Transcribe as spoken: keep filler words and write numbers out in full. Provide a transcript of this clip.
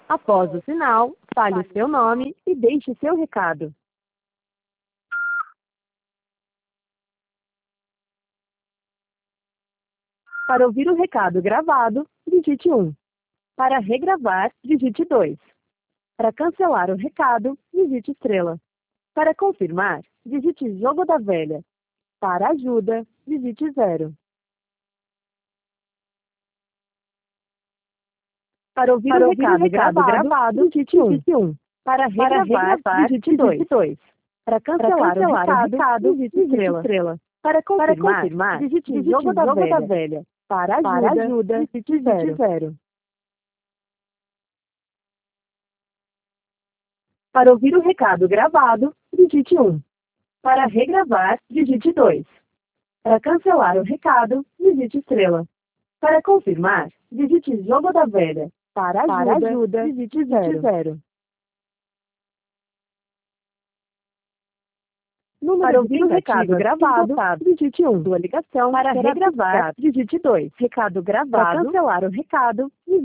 Após o sinal, fale o seu nome e deixe seu recado. Para ouvir o recado gravado, digite um. Para regravar, digite dois. Para cancelar o recado, digite estrela. Para confirmar, digite jogo da velha. Para ajuda, digite zero. Para ouvir, Para o, ouvir recado o recado gravado, gravado, digite um. digite um. Para Para regravar, regravar, digite dois. Para cancelar, Para cancelar o o recado, recado, digite digite estrela. estrela. Para confirmar, Para confirmar, digite, digite jogo, da, jogo velha. da velha. Para ajuda, Para ajuda, digite zero. zero. Para ouvir o recado gravado, digite um. Para regravar, digite dois. Para cancelar o recado, digite estrela. Para confirmar, digite jogo da velha. Para ajuda, Para ajuda, digite zero. zero. Número Para ouvir o recado gravado, digite um. Sua ligação para será regravar, buscar, digite dois. Recado gravado. Para cancelar o recado,